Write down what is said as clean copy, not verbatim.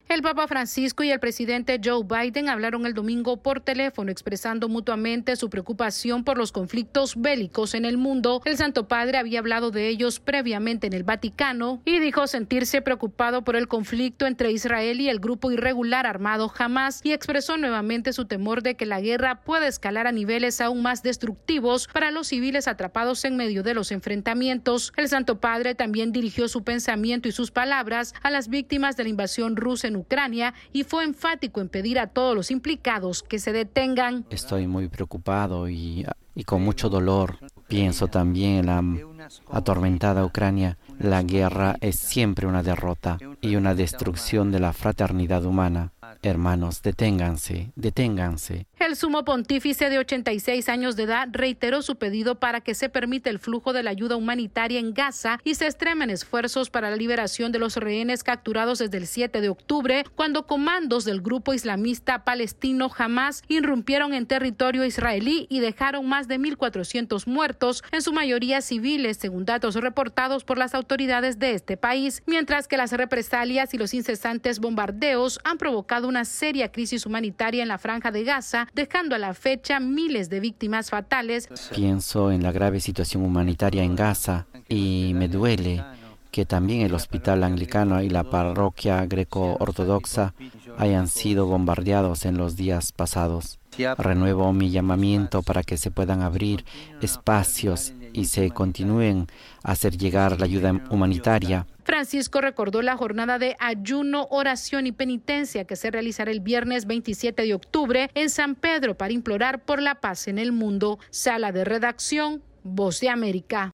El Papa Francisco y el presidente Joe Biden hablaron el domingo por teléfono expresando mutuamente su preocupación por los conflictos bélicos en el mundo. El Santo Padre había hablado de ellos previamente en el Vaticano y dijo sentirse preocupado por el conflicto entre Israel y el grupo irregular armado Hamás y expresó nuevamente su temor de que la guerra pueda escalar a niveles aún más destructivos para los civiles atrapados en medio de los enfrentamientos. El Santo Padre también dirigió su pensamiento y sus palabras a las víctimas de la invasión rusa en Ucrania y fue enfático en pedir a todos los implicados que se detengan. Estoy muy preocupado y con mucho dolor. Pienso también en la atormentada Ucrania. La guerra es siempre una derrota y una destrucción de la fraternidad humana. Hermanos, deténganse. El sumo pontífice de 86 años de edad reiteró su pedido para que se permita el flujo de la ayuda humanitaria en Gaza y se extremen esfuerzos para la liberación de los rehenes capturados desde el 7 de octubre, cuando comandos del grupo islamista palestino Hamás irrumpieron en territorio israelí y dejaron más de 1.400 muertos, en su mayoría civiles, según datos reportados por las autoridades de este país, mientras que las represalias y los incesantes bombardeos han provocado una seria crisis humanitaria en la franja de Gaza, dejando a la fecha miles de víctimas fatales. Pienso en la grave situación humanitaria en Gaza y me duele que también el hospital anglicano y la parroquia greco-ortodoxa hayan sido bombardeados en los días pasados. Renuevo mi llamamiento para que se puedan abrir espacios y se continúen a hacer llegar la ayuda humanitaria. Francisco recordó la jornada de ayuno, oración y penitencia que se realizará el viernes 27 de octubre en San Pedro para implorar por la paz en el mundo. Sala de redacción, Voz de América.